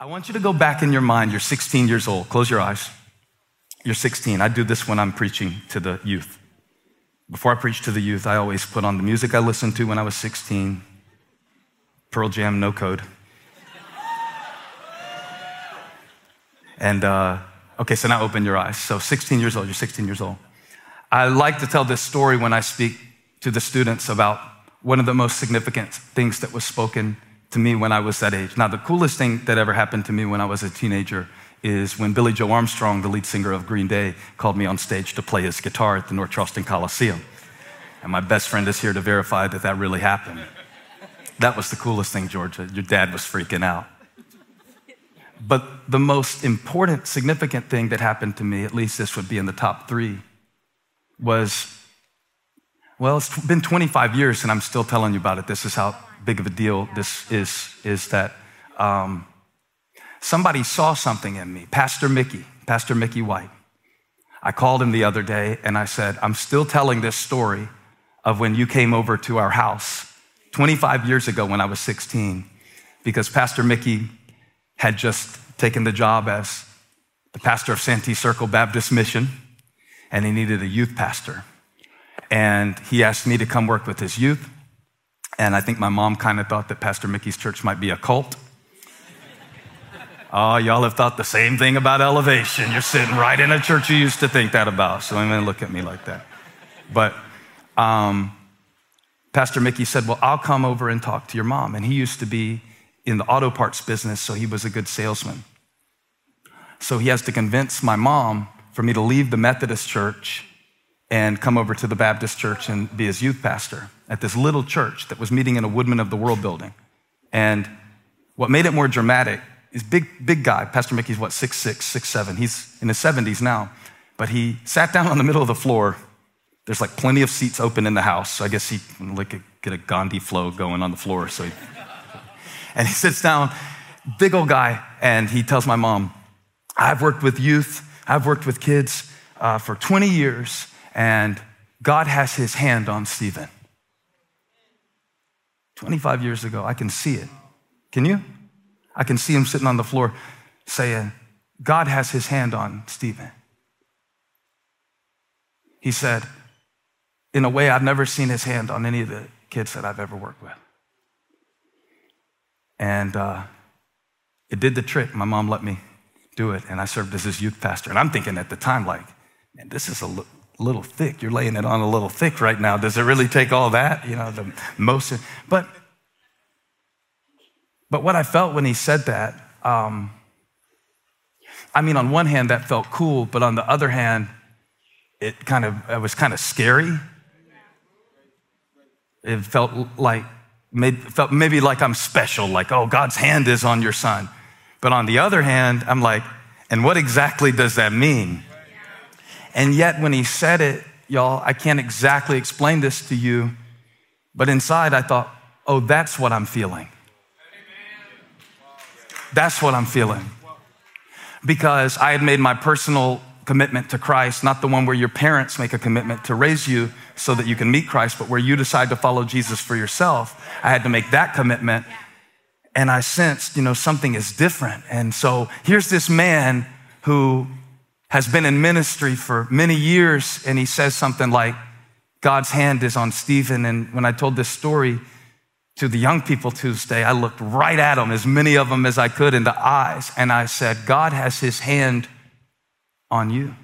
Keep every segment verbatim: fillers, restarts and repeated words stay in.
I want you to go back in your mind. You're sixteen years old. Close your eyes. You're sixteen. I do this when I'm preaching to the youth. Before I preach to the youth, I always put on the music I listened to when I was sixteen. Pearl Jam, No Code. And, uh, okay, so now open your eyes. So sixteen years old, you're sixteen years old. I like to tell this story when I speak to the students about one of the most significant things that was spoken to me when I was that age. Now, the coolest thing that ever happened to me when I was a teenager is when Billy Joe Armstrong, the lead singer of Green Day, called me on stage to play his guitar at the North Charleston Coliseum. And my best friend is here to verify that that really happened. That was the coolest thing, Georgia. Your dad was freaking out. But the most important, significant thing that happened to me, at least this would be in the top three, was, well, it's been twenty-five years and I'm still telling you about it. This is how big of a deal this is, is that um, somebody saw something in me. Pastor Mickey, Pastor Mickey White. I called him the other day and I said, I'm still telling this story of when you came over to our house twenty-five years ago when I was sixteen, because Pastor Mickey had just taken the job as the pastor of Santee Circle Baptist Mission, and he needed a youth pastor. And he asked me to come work with his youth. And I think my mom kind of thought that Pastor Mickey's church might be a cult. Oh, y'all have thought the same thing about Elevation. You're sitting right in a church you used to think that about. So I'm gonna look at me like that. But um, Pastor Mickey said, well, I'll come over and talk to your mom. And he used to be in the auto parts business, so he was a good salesman. So he has to convince my mom for me to leave the Methodist church and come over to the Baptist church and be his youth pastor at this little church that was meeting in a Woodman of the World building. And what made it more dramatic is big, big guy. Pastor Mickey's what, six six, six seven. He's in his seventies now, but he sat down on the middle of the floor. There's like plenty of seats open in the house, so I guess he can like get a Gandhi flow going on the floor. So, he, and he sits down, big old guy, and he tells my mom, I've worked with youth, I've worked with kids uh, for twenty years, and God has his hand on Stephen. twenty-five years ago, I can see it. Can you? I can see him sitting on the floor saying, God has his hand on Stephen. He said, in a way, I've never seen his hand on any of the kids that I've ever worked with. And uh, it did the trick. My mom let me do it, and I served as his youth pastor. And I'm thinking at the time, like, man, this is a l- little thick. You're laying it on a little thick right now. Does it really take all that? You know, the most. But, but what I felt when he said that, um, I mean, on one hand, that felt cool, but on the other hand, it kind of, it was kind of scary. It felt like, made, felt maybe like I'm special, like, oh, God's hand is on your son. But on the other hand, I'm like, and what exactly does that mean? And yet when he said it, y'all, I can't exactly explain this to you, but inside I thought, oh, that's what I'm feeling. That's what I'm feeling. Because I had made my personal commitment to Christ, not the one where your parents make a commitment to raise you so that you can meet Christ, but where you decide to follow Jesus for yourself. I had to make that commitment. And I sensed, you know, something is different. And so here's this man who has been in ministry for many years, and he says something like, God's hand is on Stephen. And when I told this story to the young people Tuesday, I looked right at them, as many of them as I could, in the eyes, and I said, God has his hand on you.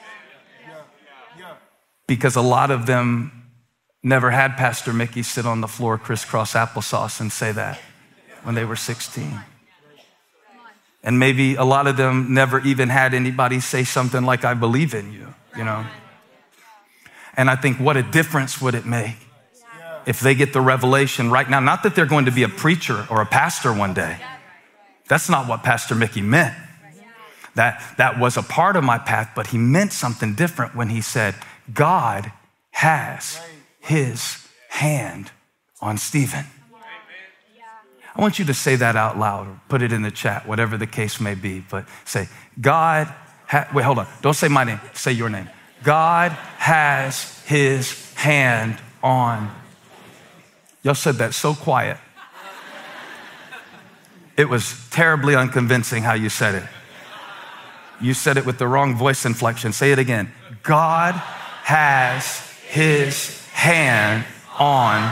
Because a lot of them never had Pastor Mickey sit on the floor crisscross applesauce and say that when they were sixteen. And maybe a lot of them never even had anybody say something like, I believe in you, you know? And I think, what a difference would it make if they get the revelation right now? Not that they're going to be a preacher or a pastor one day. That's not what Pastor Mickey meant. That, that was a part of my path, but he meant something different when he said, God has his hand on Stephen. I want you to say that out loud or put it in the chat, whatever the case may be. But say, God, ha- wait, hold on. Don't say my name. Say your name. God has his hand on. Y'all said that so quiet. It was terribly unconvincing how you said it. You said it with the wrong voice inflection. Say it again. God has his hand on.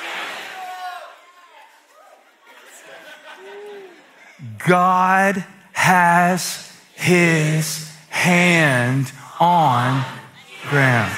God has his hand on Graham.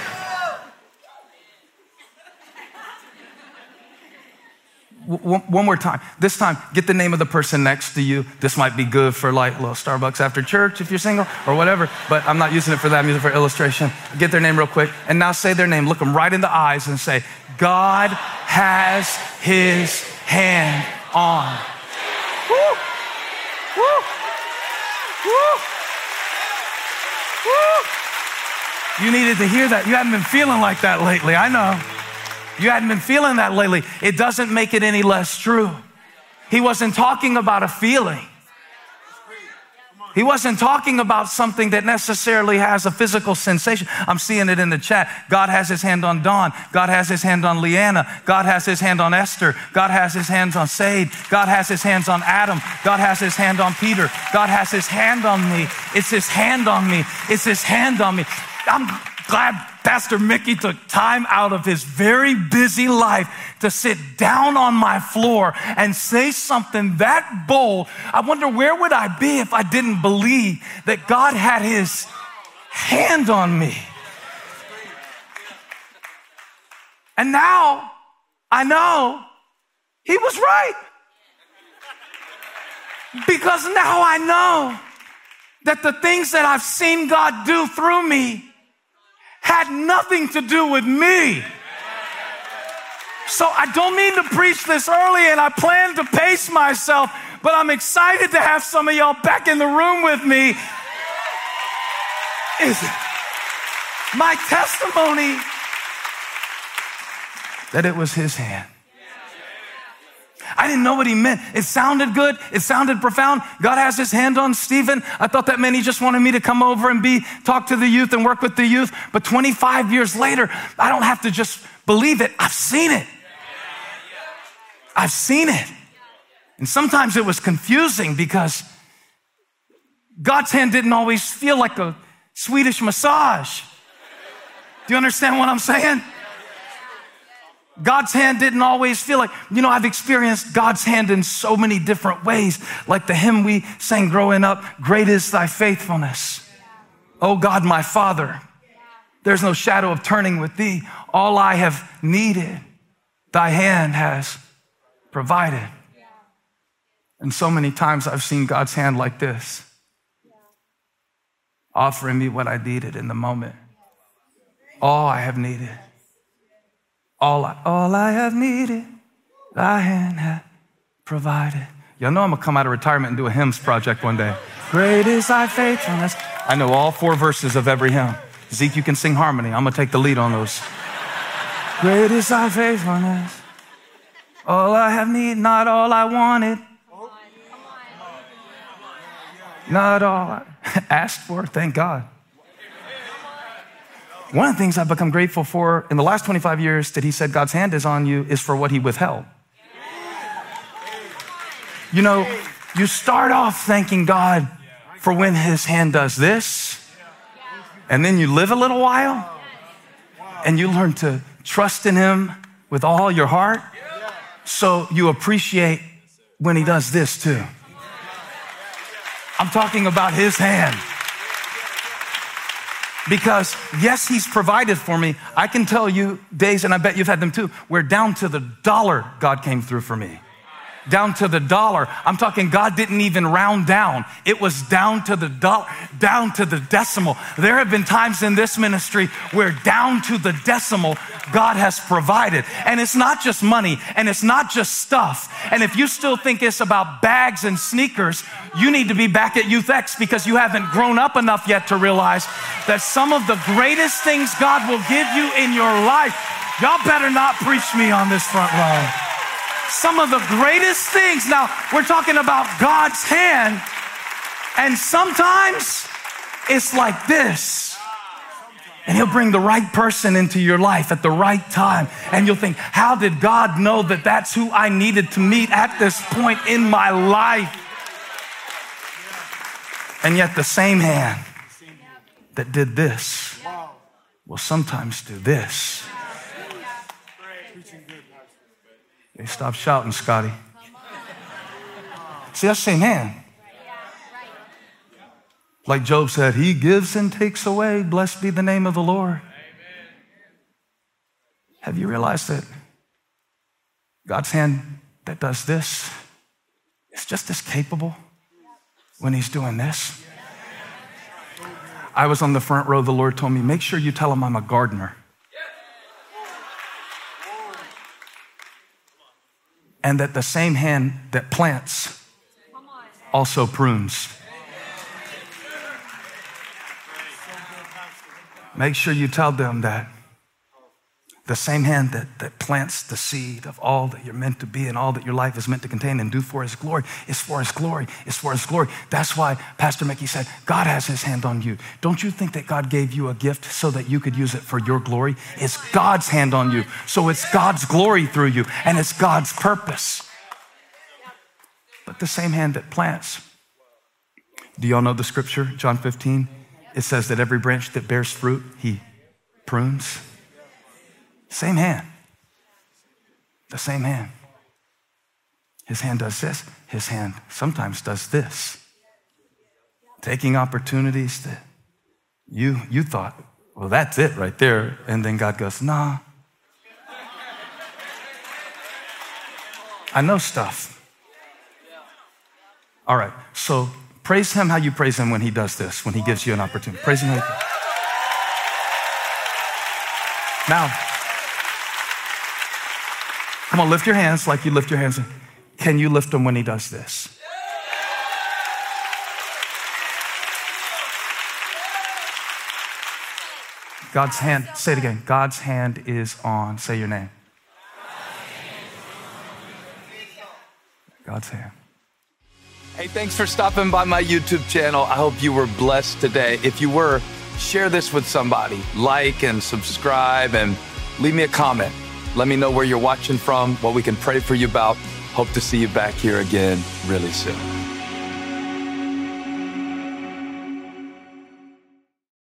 One more time. This time, get the name of the person next to you. This might be good for like a little Starbucks after church if you're single or whatever, but I'm not using it for that. I'm using it for illustration. Get their name real quick. And now say their name. Look them right in the eyes and say, God has his hand on. Woo! Woo! Woo! Woo! You needed to hear that. You hadn't been feeling like that lately. I know. You hadn't been feeling that lately. It doesn't make it any less true. He wasn't talking about a feeling. He wasn't talking about something that necessarily has a physical sensation. I'm seeing it in the chat. God has his hand on Dawn. God has his hand on Leanna. God has his hand on Esther. God has his hands on Sade. God has his hands on Adam. God has his hand on Peter. God has his hand on me. It's his hand on me. It's his hand on me. I'm glad Pastor Mickey took time out of his very busy life to sit down on my floor and say something that bold. I wonder, where would I be if I didn't believe that God had his hand on me? And now I know he was right. Because now I know that the things that I've seen God do through me had nothing to do with me. So I don't mean to preach this early, and I plan to pace myself, but I'm excited to have some of y'all back in the room with me. Is my testimony that it was his hand. I didn't know what he meant. It sounded good. It sounded profound. God has his hand on Stephen. I thought that meant he just wanted me to come over and be, talk to the youth and work with the youth. But twenty-five years later, I don't have to just believe it. I've seen it. I've seen it. And sometimes it was confusing because God's hand didn't always feel like a Swedish massage. Do you understand what I'm saying? God's hand didn't always feel like, you know, I've experienced God's hand in so many different ways. Like the hymn we sang growing up, great is thy faithfulness. Oh God, my Father, there's no shadow of turning with thee. All I have needed, thy hand has provided. And so many times I've seen God's hand like this, offering me what I needed in the moment. All I have needed. All I, all I have needed, thy hand hath provided. Y'all know I'm gonna come out of retirement and do a hymns project one day. Great is thy faithfulness. I know all four verses of every hymn. Zeke, you can sing harmony. I'm gonna take the lead on those. Great is thy faithfulness. All I have needed, not all I wanted. Not all I asked for, thank God. One of the things I've become grateful for in the last twenty-five years that he said God's hand is on you is for what he withheld. You know, you start off thanking God for when his hand does this, and then you live a little while, and you learn to trust in him with all your heart, so you appreciate when he does this too. I'm talking about his hand. Because yes, he's provided for me. I can tell you days, and I bet you've had them too, where down to the dollar, God came through for me. Down to the dollar. I'm talking God didn't even round down. It was down to the dollar, down to the decimal. There have been times in this ministry where down to the decimal, God has provided. And it's not just money, and it's not just stuff. And if you still think it's about bags and sneakers, you need to be back at Youth X, because you haven't grown up enough yet to realize that some of the greatest things God will give you in your life, y'all better not preach me on this front row. Some of the greatest things. Now, we're talking about God's hand, and sometimes it's like this. And he'll bring the right person into your life at the right time. And you'll think, how did God know that that's who I needed to meet at this point in my life? And yet the same hand that did this will sometimes do this. Hey, stop shouting, Scotty. See, that's the same hand. Like Job said, he gives and takes away. Blessed be the name of the Lord. Amen. Have you realized that God's hand that does this is just as capable when he's doing this? I was on the front row. The Lord told me, make sure you tell him I'm a gardener. And that the same hand that plants also prunes. Make sure you tell them that the same hand that, that plants the seed of all that you're meant to be and all that your life is meant to contain and do for his glory is for his glory, is for his glory. That's why Pastor Mickey said, God has his hand on you. Don't you think that God gave you a gift so that you could use it for your glory? It's God's hand on you. So it's God's glory through you and it's God's purpose. But the same hand that plants. Do y'all know the scripture, John fifteen? It says that every branch that bears fruit, he prunes. Same hand. The same hand. His hand does this. His hand sometimes does this. Taking opportunities that you, you thought, well, that's it right there. And then God goes, nah. I know stuff. All right, so praise him how you praise him when he does this, when he gives you an opportunity. Praise him how you praise him. Now, come on, lift your hands like you lift your hands. Can you lift them when he does this? God's hand, say it again. God's hand is on, say your name. God's hand. Hey, thanks for stopping by my YouTube channel. I hope you were blessed today. If you were, share this with somebody. Like and subscribe and leave me a comment. Let me know where you're watching from, what we can pray for you about. Hope to see you back here again really soon.